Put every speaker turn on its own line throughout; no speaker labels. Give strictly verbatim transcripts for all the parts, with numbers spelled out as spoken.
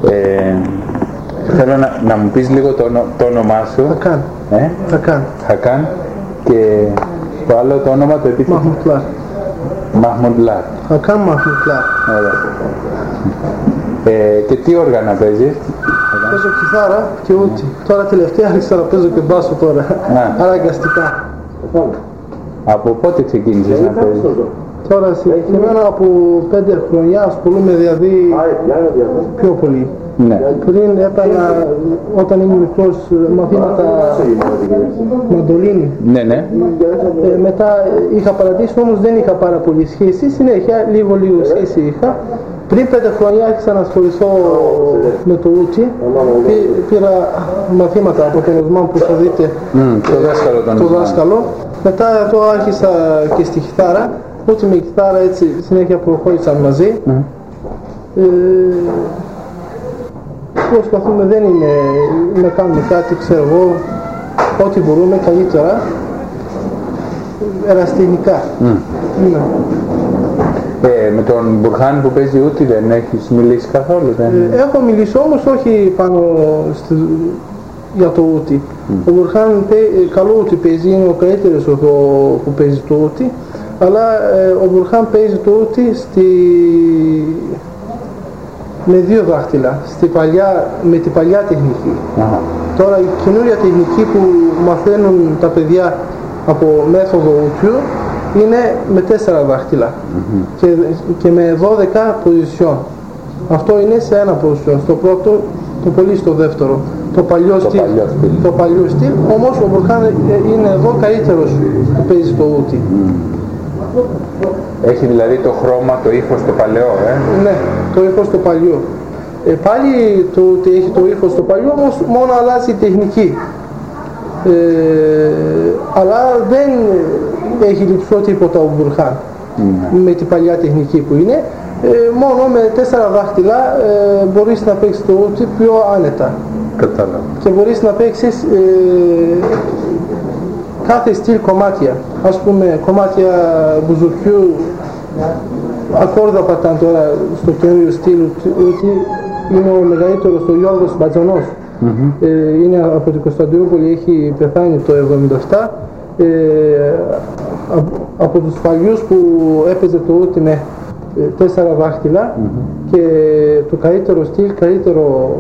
Ε, θέλω να, να μου πεις λίγο το, το όνομά σου.
Χακάν.
Ε?
Χακάν.
Χακάν. Και το άλλο το όνομα το επίθετο.
Μαχμουτλάρ.
Μαχμουτλάρ.
Χακάν Μαχμουτλάρ.
Ωραία. Ε, και τι όργανα παίζεις?
Παίζω κιθάρα και ούτι. Τώρα τελευταία άρχισα να παίζω και μπάσο τώρα. Αναγκαστικά.
Από πότε ξεκίνησες να παίζεις?
Τώρα συγκεκριμένα από πέντε χρονιά ασχολούμαι δηλαδή πιο πολύ.
Ναι.
Πριν έπαιρνα όταν ήμουν μικρός μαθήματα μαντολίνη.
Ναι, ναι.
Ε, μετά είχα παρατήσει, όμως δεν είχα πάρα πολύ σχέση. Συνέχεια λίγο λίγο σχέση είχα. Πριν πέντε χρόνια άρχισα να ασχοληθώ με το ούτσι. Πήρα μαθήματα από τον Οσμάν που θα δείτε,
mm, το δάσκαλο. Τον
το δάσκαλο. Μετά εδώ άρχισα και στη κιθάρα. Ούτσι με κιθάρα έτσι συνέχεια προχώρησαν μαζί. Mm. Ε, προσπαθούμε, δεν είναι να κάνουμε κάτι, ξέρω εγώ, ό,τι μπορούμε καλύτερα, ερασιτεχνικά. Mm. Ναι.
Ε, με τον Μπουρχάν που παίζει ούτι δεν έχεις μιλήσει καθόλου? Δεν...
Ε, έχω μιλήσει όμως όχι πάνω στη, για το ούτι. Mm. Ο Μπουρχάν καλό ούτι παίζει, είναι ο καλύτερος που παίζει το ούτι, αλλά ε, ο Μπουρχάν παίζει το ούτι στη... με δύο δάχτυλα, στη παλιά, με την παλιά τεχνική. Ah. Τώρα η καινούρια τεχνική που μαθαίνουν τα παιδιά από μέθοδο ούτιου είναι με τέσσερα δάχτυλα mm-hmm. και, και με δώδεκα ποσισιόν. Αυτό είναι σε ένα ποσισιόν, στο πρώτο, το πολύ στο δεύτερο. Το παλιό, το στυλ, παλιό στυλ. Το παλιό στυλ, όμως ο Μπουρχάν είναι εδώ καλύτερος που παίζει το ούτι. Mm.
Έχει δηλαδή το χρώμα, το ύφος το παλαιό, ε?
Ναι, το ύφος το παλιό. Ε, πάλι το ότι έχει το ύφος το παλιό, όμως μόνο αλλάζει η τεχνική. Ε, αλλά δεν έχει λειψό τίποτα ο Μπουρχάν mm. με την παλιά τεχνική που είναι. Ε, μόνο με τέσσερα δάχτυλα ε, μπορείς να παίξεις το ούτι πιο άνετα.
Κατάλαβα. Και
μπορείς να παίξεις ε, κάθε στυλ κομμάτια, ας πούμε κομμάτια μπουζουκιού, ακόρδα πατάν τώρα στο καινούριο στυλ ούτι είναι ο μεγαλύτερος, ο Γιώργος Μπατζανός. Mm-hmm. Ε, είναι από την Κωνσταντινούπολη, έχει πεθάνει το εβδομήντα επτά. Ε, από, από τους παλιούς που έπαιζε το ούτι με ε, τέσσερα δάχτυλα mm-hmm. και το καλύτερο στυλ, καλύτερο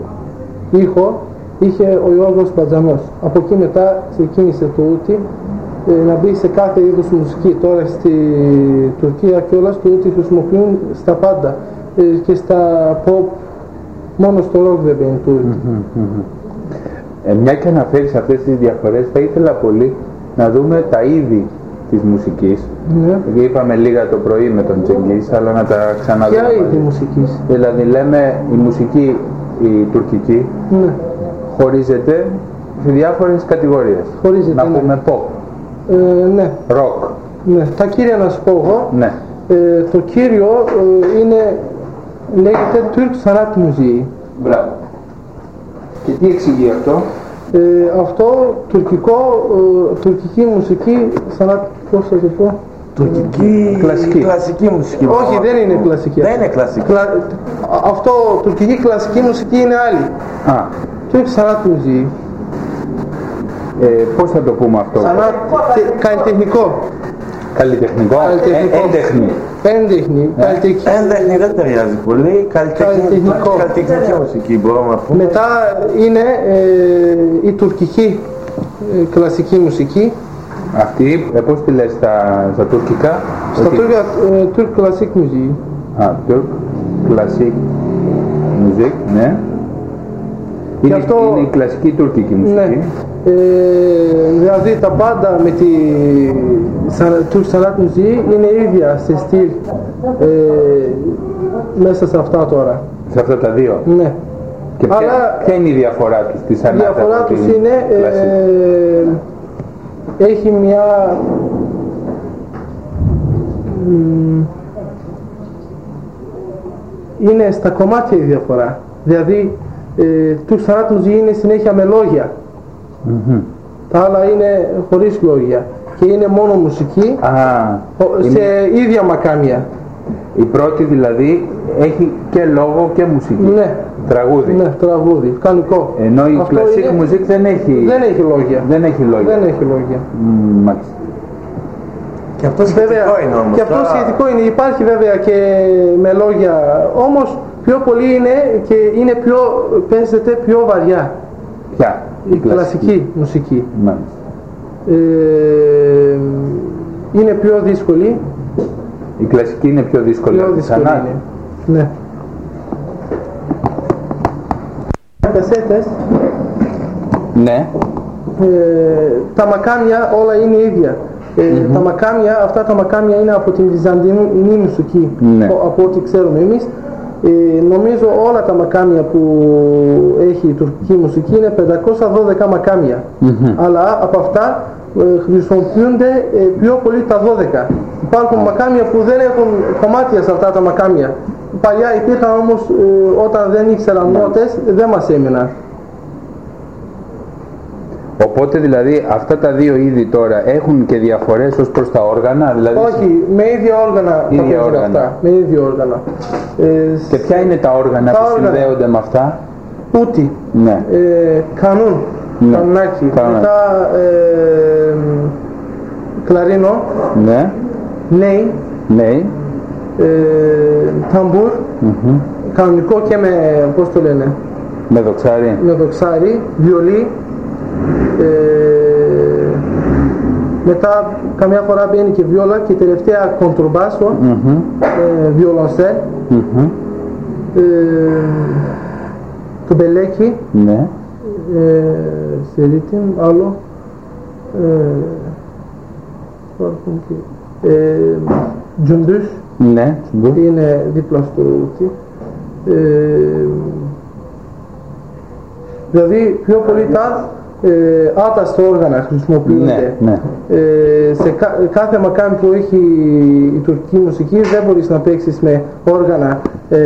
ήχο είχε ο Γιώργος Μπατζανός. Από εκεί μετά ξεκίνησε το ούτι ε, να μπει σε κάθε είδους μουσική. Τώρα στη Τουρκία και όλα το ούτι χρησιμοποιούν στα πάντα ε, και στα pop, μόνο στο rock δεν μπαίνει το ούτι.
Mm-hmm, mm-hmm. Ε, μια και αναφέρεις αυτές τις διαφορές, θα ήθελα πολύ να δούμε τα είδη της μουσικής.
Ναι.
Γιατί είπαμε λίγα το πρωί με τον Τσενγκίζ, αλλά να τα ξαναδούμε.
Ποια είδη μουσικής?
Δηλαδή λέμε η μουσική η τουρκική
ναι.
χωρίζεται σε διάφορες κατηγορίες.
Χωρίζεται,
να
ναι.
πούμε pop,
ε, ναι.
rock.
Ναι. Τα κύρια να σου πω εγώ.
Ναι.
Ε, το κύριο ε, είναι, λέγεται Turk Sanat Müziği.
Μπράβο. Και τι εξηγεί αυτό?
Ε, αυτό τουρκικό, ε, τουρκική μουσική, σαν πώς θα το πω,
τουρκική
κλασική.
κλασική μουσική.
Όχι, δεν είναι κλασική.
Δεν είναι κλασική.
Κλα... Αυτό, τουρκική κλασική μουσική είναι άλλη.
Α.
Turk Sanat Müziği.
Ε, πώς θα το πούμε αυτό?
Sanat, καλλιτεχνικό.
Καλλιτεχνικό,
Καλλιτεχνικό.
Ε, έντεχνη.
Έντεχνη,
ναι.
καλλιτεχνική.
Έντεχνη δεν ταιριάζει πολύ, καλλιτεχνικό. Καλλιτεχνική μουσική μπορούμε να πούμε.
Μετά είναι ε, η τουρκική ε, κλασική μουσική.
Αυτή, ε, πώς τη λες στα, στα τουρκικά?
Στα τουρκικά, ε, Turk Classic Music.
Α, Turk Classic Music, ναι. Είναι,
αυτό,
είναι η κλασική τουρκική μουσική.
Ναι. Ε, δηλαδή τα πάντα με τη Turk Sanat Müziği είναι ίδια σε στυλ ε, μέσα σε αυτά τώρα.
Σε αυτά τα δύο.
Ναι.
Και ποια, αλλά, ποια είναι η διαφορά τους? Η
διαφορά τους είναι ε, έχει μια μ, είναι στα κομμάτια η διαφορά. Δηλαδή ε, Turk Sanat Müziği είναι συνέχεια με λόγια.
Mm-hmm.
Τα άλλα είναι χωρίς λόγια και είναι μόνο μουσική.
Ah,
σε είναι... ίδια μακάμια.
Η πρώτη δηλαδή έχει και λόγο και μουσική.
Ναι.
Τραγούδι.
Ναι, τραγούδι, κανονικό.
Ενώ η
Αυτό
κλασική
είναι...
μουσική δεν έχει...
Δεν έχει λόγια.
Δεν έχει λόγια.
Δεν έχει λόγια.
Mm, μάλιστα.
Και αυτό σχετικό
βέβαια,
είναι όμως.
Και αυτό
τώρα...
σχετικό είναι. Υπάρχει βέβαια και με λόγια, όμως πιο πολύ είναι και είναι πιο, παίζεται πιο βαριά.
Ποια?
Η, η κλασική, κλασική μουσική.
Μάλιστα.
Ε, είναι πιο δύσκολη.
Η κλασική είναι πιο δύσκολη.
Πιο δύσκολη είναι. Ναι. Κασέτες.
Ναι.
Ε, τα μακάμια όλα είναι ίδια. Ε, mm-hmm. Τα μακάμια, αυτά τα μακάμια είναι από την Βυζαντινή μουσική,
ναι.
από ό,τι ξέρουμε εμείς. Ε, νομίζω όλα τα μακάμια που έχει η τουρκική μουσική είναι πεντακόσια δώδεκα μακάμια. Mm-hmm. Αλλά από αυτά ε, χρησιμοποιούνται ε, πιο πολύ τα δώδεκα. Υπάρχουν mm-hmm. μακάμια που δεν έχουν κομμάτια σε αυτά τα μακάμια. Παλιά υπήρχαν όμως ε, όταν δεν ήξεραν mm-hmm. νότες, δεν μας έμειναν.
Οπότε δηλαδή αυτά τα δύο είδη τώρα έχουν και διαφορές ως προς τα όργανα, δηλαδή...
Όχι, με ίδια όργανα
ίδια
τα
όργανα.
Αυτά, με ίδια όργανα. Ε,
και ποια είναι τα όργανα τα που όργανα. συνδέονται με αυτά?
Ούτι,
ναι.
ε, κανούν, ναι. κανουνάκι, μετά ε, κλαρίνο,
ναι.
νέι,
νέι.
Ε, ταμπούρ,
mm-hmm.
κανονικό και με, πώς το λένε,
με δοξάρι,
με δοξάρι, βιολί. Ε, μετά καμιά φορά μπαίνει και βιόλα και τελευταία κοντρομπάσο, mm-hmm. ε, βιολονσέλ, mm-hmm. ε, το μπελέκι,
ναι.
ε, σε ρίτιμ, άλλο, ε, ε, τζουντούς,
ναι,
είναι δίπλα στο ούτι. Ε, δηλαδή πιο πολύ τα Ε, άταστα όργανα χρησιμοποιούνται.
Ναι, ναι.
Ε, σε κα, κάθε μακάμι που έχει η τουρκική μουσική δεν μπορείς να παίξεις με όργανα, ε,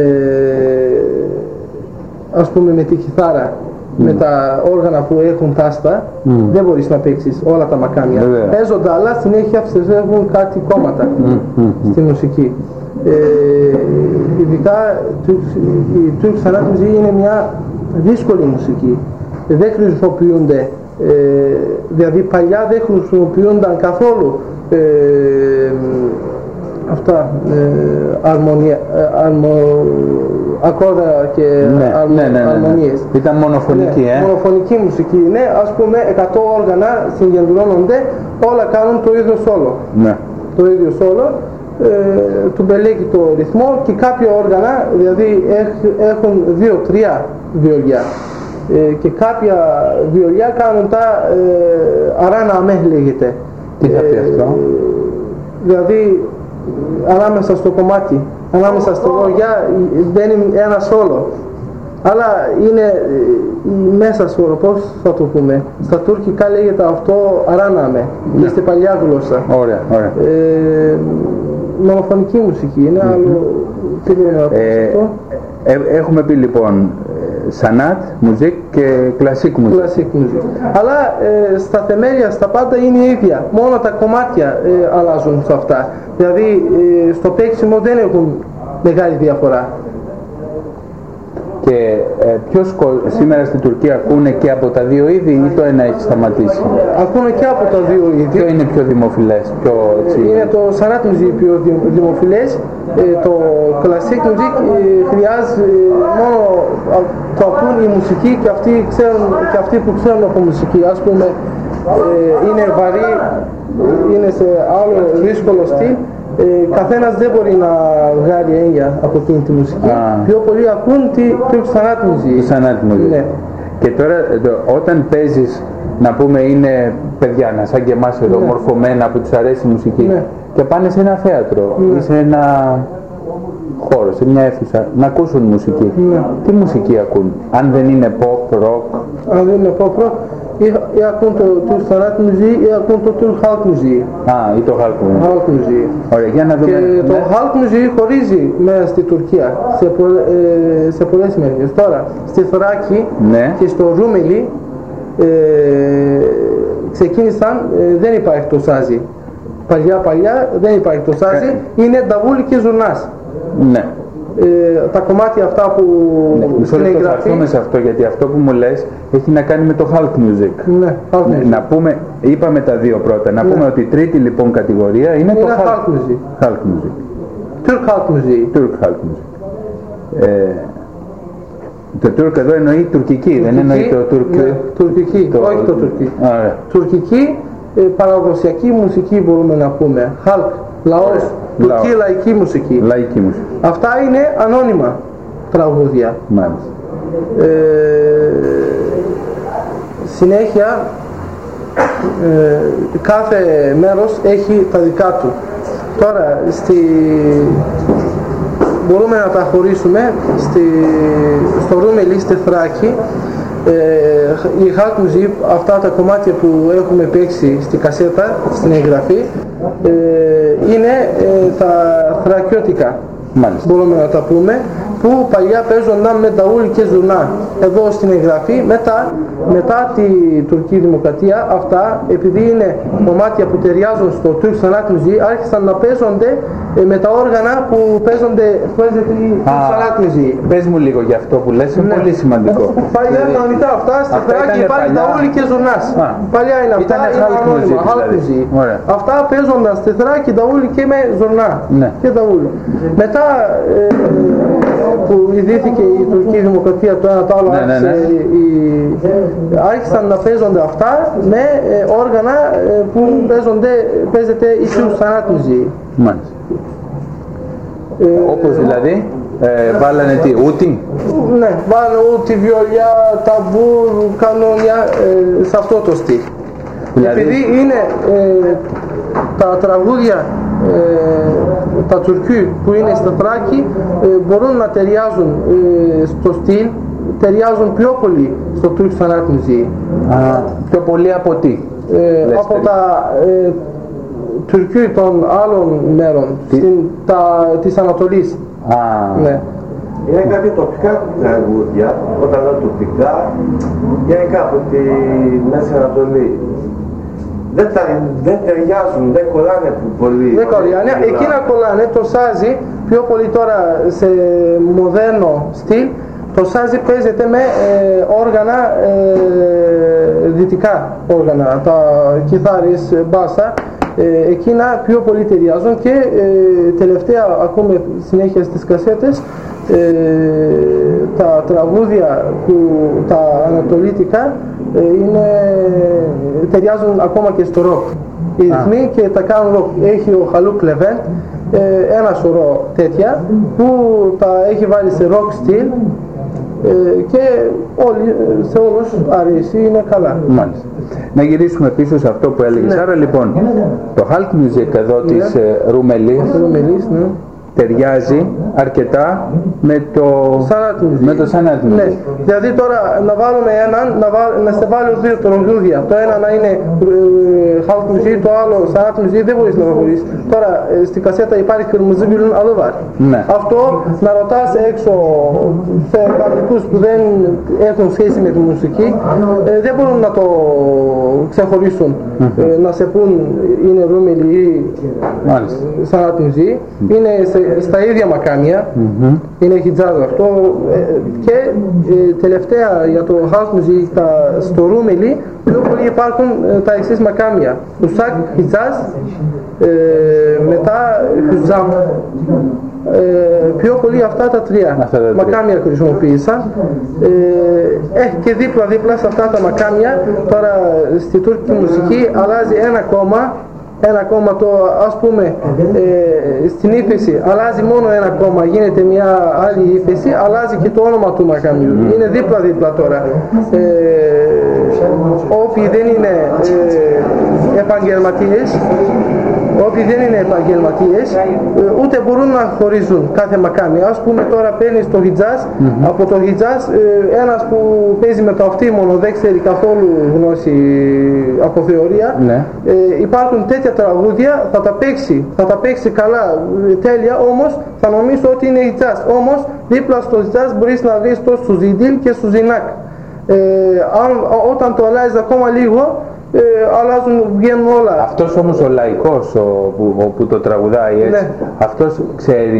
ας πούμε με τη κιθάρα, mm. με τα όργανα που έχουν τάστα, mm. δεν μπορείς να παίξεις όλα τα μακάμια. Yeah. Παίζονται, αλλά συνέχεια ψευδεύουν κάτι κόμματα mm. στη μουσική. Ε, ειδικά η Τούρκη Σανάτ μουσική είναι μια δύσκολη μουσική. Δεν χρησιμοποιούνται, ε, δηλαδή παλιά δεν χρησιμοποιούνταν καθόλου ε, αυτά, ε, αρμονία, ε, αρμο, ακόρδα και
ναι, αρμο, ναι, ναι, ναι,
αρμονίες.
Ήταν μονοφωνική,
ναι,
ε?
μονοφωνική μουσική, ναι, ας πούμε εκατό όργανα συγκεντρώνονται, όλα κάνουν το ίδιο σόλο.
Ναι.
Το ίδιο σόλο, ε, του μπελέκει το ρυθμό και κάποια όργανα, δηλαδή έχουν δύο-τρία βιολιά. Ε, και κάποια βιολιά κάνουν τα ε, αράνα αμέ λέγεται.
Τι θα πει αυτό? Ε,
δηλαδή ανάμεσα στο κομμάτι, ανάμεσα στο λόγια μπαίνει ένα σόλο. Αλλά είναι ε, μέσα σόλο, πώς θα το πούμε. Στα τουρκικά λέγεται αυτό αράνα αμέ, ναι. Και στη παλιά γλώσσα.
Ωραία, ωραία.
Ε, μονοφωνική μουσική είναι, mm-hmm. άλλο τι δεν είναι ε, αυτό.
Ε, έχουμε πει λοιπόν Σανάτ, μουζίκ και κλασίκ μουζίκ.
Κλασίκ μουζίκ. Αλλά ε, στα θεμέλια, στα πάντα είναι ίδια. Μόνο τα κομμάτια ε, αλλάζουν σε αυτά. Δηλαδή ε, στο παίξιμο δεν έχουν μεγάλη διαφορά.
Και ε, ποιος σήμερα στην Τουρκία ακούνε και από τα δύο είδη ή το ένα έχει σταματήσει?
Ακούνε και από τα δύο είδη.
Ποιο είναι πιο δημοφιλές? Πιο, έτσι...
Είναι το Σανάτ μουζίκ πιο δημοφιλές. Ε, το κλασίκ μουζίκ ε, χρειάζεται ε, μόνο το ακούν η μουσική και αυτοί, ξέρουν, και αυτοί που ξέρουν από μουσική. Ας πούμε ε, είναι βαρύ, είναι σε άλλο δύσκολο στυλ. Ε, καθένας δεν μπορεί να βγάλει έννοια από εκείνη τη μουσική. Ah. Πιο πολλοί ακούν τη Σανάτ μουζίκ.
Σανάτ μουζίκ. Ναι. Και τώρα όταν παίζεις, να πούμε είναι παιδιά, να σαν και εμάς εδώ, ναι. μορφωμένα που τους αρέσει η μουσική, ναι. και πάνε σε ένα θέατρο, ναι. ή σε ένα χώρο, σε μια αίθουσα, να ακούσουν μουσική. Ναι. Τι μουσική ακούν? Αν δεν είναι pop, rock?
Αν δεν είναι pop, rock, ή, ή ακούν το Turk Sanat Müziği ή ακούν το Turk Halk Müziği.
Α, ή το Halk Müziği.
Halk Müziği.
Ωραία, για να δούμε.
Και ναι. το Halk Müziği χωρίζει μέσα στη Τουρκία σε, πο, ε, σε πολλές μέρες. Τώρα, στη Θράκη, ναι. και στο Ρούμελι ε, ξεκίνησαν, ε, δεν υπάρχει το σάζι. Παλιά παλιά δεν υπάρχει το σάζι, είναι νταβούλι και ζουρνάς.
Ναι.
Ε, τα κομμάτια αυτά που
ναι,
στην εγγραφή...
Θα έρθουμε σε αυτό, γιατί αυτό που μου λες έχει να κάνει με το Halk Music.
Ναι, Halk Music.
Να πούμε, είπαμε τα δύο πρώτα, να ναι. πούμε ότι η τρίτη λοιπόν κατηγορία είναι, είναι το Halk,
Halk Music.
Halk Music.
Turk Halk Music.
Turk Halk Music. Ε, το Turk εδώ εννοεί τουρκική, τουρκική δεν εννοεί το Turk...
Ναι, τουρκική, το... όχι το τουρκική.
Άρα.
Τουρκική, ε, παραδοσιακή μουσική μπορούμε να πούμε. Halk, λαός, τουρκική λαϊκή μουσική.
Λαϊκή μουσική.
Αυτά είναι ανώνυμα τραγούδια.
Μάλιστα.
Ε, συνέχεια, ε, κάθε μέρος έχει τα δικά του. Τώρα, στη... μπορούμε να τα χωρίσουμε στη... στο Ρούμελι, στη Θράκη. Ε, η Halk Music, αυτά τα κομμάτια που έχουμε παίξει στη κασέτα, στην εγγραφή, ε, είναι ε, τα θρακιώτικα. Μάλιστα. Μπορούμε να τα πούμε, που παλιά παίζονταν με ταούλ και ζουρνά. Εδώ στην εγγραφή, μετά, μετά τη τουρκική δημοκρατία, αυτά, επειδή είναι κομμάτια που ταιριάζουν στο Turk Sanat Müziği, άρχισαν να παίζονται ε, με τα όργανα που παίζονται η Turk Sanat Müziği.
Πες μου λίγο για αυτό που λες, είναι ναι. πολύ σημαντικό.
Παλιά δηλαδή, κανονικά αυτά, στη Θράκη υπάρχει ταούλ και ζουρνάς. Παλιά είναι αυτά, είναι ανώνυμα, Halk Müziği. Αυτά παίζονταν στη Θράκη ταούλ και με ζουρνά.
Ναι.
Και ταούλ. Μετά ε, που ιδρύθηκε η τουρκική δημοκρατία, το ένα το άλλο,
ναι, ναι, ναι.
Οι, άρχισαν να παίζονται αυτά με ε, όργανα ε, που παίζονται, παίζεται η Turk Sanat Müziği.
Μάλιστα. Ε, Όπως δηλαδή, ε, βάλανε τι, ούτι?
Ναι, βάλανε ούτι, βιολιά, ταμπούρ, κανόνια, ε, σε αυτό το στυλ. Δηλαδή... Επειδή είναι ε, τα τραγούδια Ε, τα τουρκού που είναι στα Θράκη ε, μπορούν να ταιριάζουν ε, στο στυλ, ταιριάζουν πιο πολύ στο Turk Sanat Müziği.
Α, πιο πολύ από τι?
Ε, από τα ε, τουρκού των άλλων μέρων, στην, τα, της Ανατολής.
Α.
Ναι.
Είναι κάποια τοπικά τραγούδια, όταν λέω τοπικά, γενικά από τη Μέση Ανατολή. Δεν, τα, δεν ταιριάζουν, δεν κολλάνε πολύ.
Δεν κολλάνε, εκείνα κολλάνε, το σάζι, πιο πολύ τώρα σε μοντέρνο στυλ, το σάζι παίζεται με ε, όργανα, ε, δυτικά όργανα, τα κιθάρες, μπάσα, ε, εκείνα πιο πολύ ταιριάζουν και ε, τελευταία ακούμε συνέχεια στις κασέτες ε, τα τραγούδια που τα ανατολίτικα είναι, ταιριάζουν ακόμα και στο ροκ. Οι ρυθμοί και τα κάνουν ροκ. Έχει ο Χαλούκ Λεβέντ ένα σωρό τέτοια που τα έχει βάλει σε ροκ στυλ και όλοι, σε όλους αρέσει, είναι καλά.
Μάλιστα. Να γυρίσουμε πίσω σε αυτό που έλεγες. Ναι. Άρα λοιπόν το Halk Music εδώ ναι. της Ρουμελής ναι. ταιριάζει αρκετά με το Sanat Müziği.
Ναι. Δηλαδή τώρα να βάλουμε έναν, να, βά, να σε βάλω δύο τραγούδια. Το ένα να είναι ε, Halk Müziği, το άλλο Sanat Müziği, δεν μπορείς να βρεις. Τώρα ε, στην κασέτα υπάρχει Kırmızı Gül'ün Alıvar.
Ναι.
Αυτό να ρωτάς έξω σε παραδικούς που δεν έχουν σχέση με τη μουσική, ε, δεν μπορούν να το ξεχωρίσουν. Mm-hmm. Ε, να σε πούν είναι Ρούμελι ή Sanat Müziği. Είναι σε, στα ίδια μακάμια, mm-hmm. είναι χιτζάζ αυτό ε, και ε, τελευταία για το Halk Music στο Ρούμελι πιο πολύ υπάρχουν ε, τα εξής μακάμια, Ουσάκ, χιτζάζ, ε, μετά χιτζάμ, ε, πιο πολύ αυτά τα τρία, αυτά τα τρία. Μακάμια χρησιμοποίησα ε, ε, και δίπλα δίπλα σε αυτά τα μακάμια τώρα στη τουρκική μουσική αλλάζει ένα κόμμα. Ένα κόμμα το ας πούμε ε, στην ύφεση αλλάζει μόνο ένα κόμμα, γίνεται μια άλλη ύφεση, αλλάζει και το όνομα του μακαμιού. Mm. Είναι δίπλα δίπλα τώρα. Ε, όποιοι δεν είναι ε, επαγγελματίες, όποιοι δεν είναι επαγγελματίες ε, ούτε μπορούν να χωρίζουν κάθε μακάμι. Ας πούμε τώρα παίρνεις το χιτζάζ, mm-hmm. από το χιτζάζ ε, ένας που παίζει με το αυτίμονο δεν ξέρει καθόλου γνώση από θεωρία. Mm. Ε, υπάρχουν τέτοια τραγούδια, θα τα παίξει, θα τα παίξει καλά, τέλεια, όμως θα νομίζω ότι είναι χιτζάζ. Όμως δίπλα στο χιτζάζ μπορείς να δεις το σουζιντήλ και σουζινάκ. Ε, αν, όταν το αλλάζεις ακόμα λίγο ε, αλλάζουν, βγαίνουν όλα.
Αυτός όμως ο λαϊκός ο, που, ο, που το τραγουδάει έτσι, ναι. αυτός ξέρει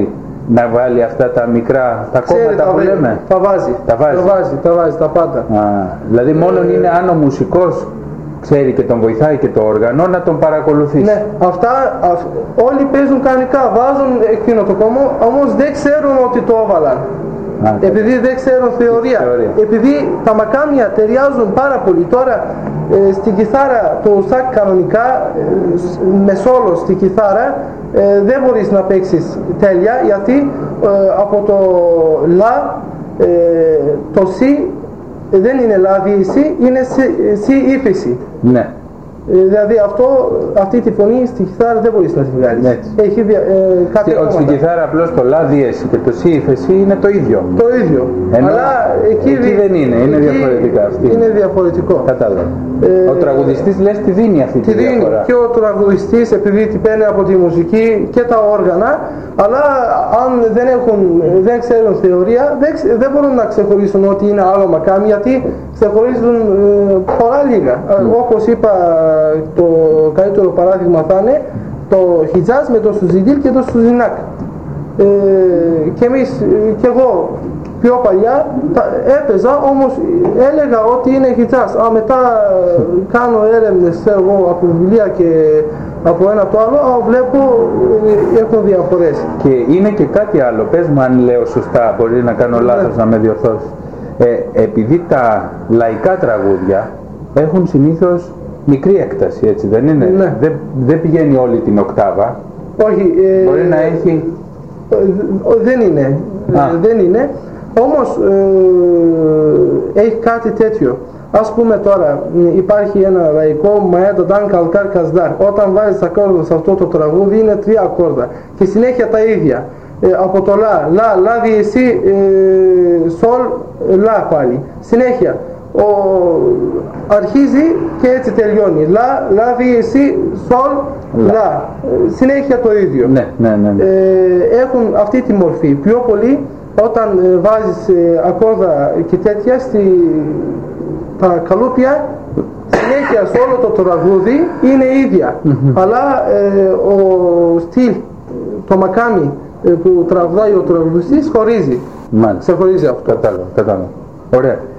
να βάλει αυτά τα μικρά, τα κόμματα που λέμε?
Τα βάζει,
τα βάζει,
τα βάζει, τα, βάζει, τα πάντα.
Α, δηλαδή μόνο ε, είναι αν ο μουσικός ξέρει και τον βοηθάει και το όργανο να τον παρακολουθήσει.
Ναι, αυτά αυ, όλοι παίζουν κανονικά, βάζουν εκείνο το κόμμα, όμως δεν ξέρουν ότι το έβαλαν. Α, επειδή δεν ξέρουν θεωρία. θεωρία. Επειδή τα μακάμια ταιριάζουν πάρα πολύ. Τώρα ε, στην κιθάρα, το σακ κανονικά, ε, με σόλο στην κιθάρα, ε, δεν μπορείς να παίξεις τέλεια, γιατί ε, από το λα, ε, το σι δεν είναι λα διήση, είναι σι ύφεση.
Ναι.
Ε, δηλαδή αυτό, αυτή τη φωνή στη κιθάρα δεν μπορείς να τη βγάλεις. Έχει δια, ε, κάποια
Στη, στην κιθάρα απλώς το λα δίεση και το σι ύφεση είναι το ίδιο.
Το ίδιο.
Ενώ
αλλά εκεί,
εκεί δεν είναι, είναι
εκεί
διαφορετικά αυτή.
Είναι διαφορετικό.
Κατάλαβα.
Ε,
ο τραγουδιστής λες τη δίνει αυτή τη,
τη δίνει
διαφορά.
Και ο τραγουδιστής επειδή την παίρνει από τη μουσική και τα όργανα, αλλά αν δεν, έχουν, δεν ξέρουν θεωρία δεν, δεν μπορούν να ξεχωρίσουν ότι είναι άλλο μακάμι, γιατί ξεχωρίζουν ε, πολλά λίγα. Mm. Όπως είπα, το καλύτερο παράδειγμα θα είναι το χιτζάζ με το σουζιντήλ και το σουζινάκ. Ε, και εμείς, και εγώ πιο παλιά τα έπαιζα, όμως έλεγα ότι είναι χιτζάζ. Α, μετά κάνω έρευνες εγώ από βιβλία και από ένα το άλλο, α, βλέπω ε, έχουν διαφορές.
Και είναι και κάτι άλλο, πες μου αν λέω σωστά, μπορεί να κάνω λάθος, να με διορθώσεις. Ε, επειδή τα λαϊκά τραγούδια έχουν συνήθως μικρή έκταση, έτσι δεν είναι?
Ναι.
Δεν, δεν πηγαίνει όλη την οκτάβα.
Όχι. Ε,
μπορεί να έχει...
Ε, δεν είναι. Ε, δεν είναι. Όμως ε, έχει κάτι τέτοιο. Ας πούμε τώρα, υπάρχει ένα λαϊκό Μαέντα Ντάν Καλκάρ Κασδάρ. Όταν βάζεις ακόρδο σε αυτό το τραγούδι είναι τρία ακόρδα και συνέχεια τα ίδια. Ε, από το λα, λα, λα διεσί, ε, σολ, λα πάλι. Συνέχεια. Ο, αρχίζει και έτσι τελειώνει. Λα, λα διεσί, σολ, λα. λα. Ε, συνέχεια το ίδιο.
Ναι, ναι, ναι, ναι.
Ε, έχουν αυτή τη μορφή. Πιο πολύ όταν ε, βάζεις ε, ακόρδα και τέτοια στη, τα καλούπια, συνέχεια σε όλο το τραγούδι είναι ίδια. Mm-hmm. Αλλά ε, ο στυλ, το μακάμι ε, που τραγουδάει ο τραγουδιστής χωρίζει.
Μάλιστα.
Σε χωρίζει αυτό.
Κατάλαβα, κατάλαβα. Ωραία.